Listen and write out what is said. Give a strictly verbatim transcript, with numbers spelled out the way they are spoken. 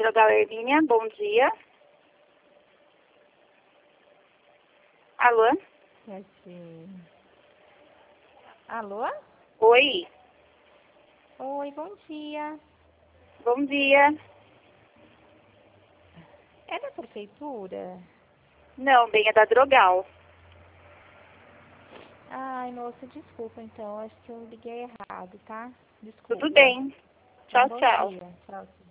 Drogal Hermínia, bom dia. Alô? Esse... Alô? Oi, Oi, bom dia. bom dia. É da prefeitura? Não, bem, é da Drogal. Ai, moça, desculpa então. Acho que eu liguei errado, tá? Desculpa. Tudo bem. Então, Tchau, bom tchau. dia. Tchau, tchau.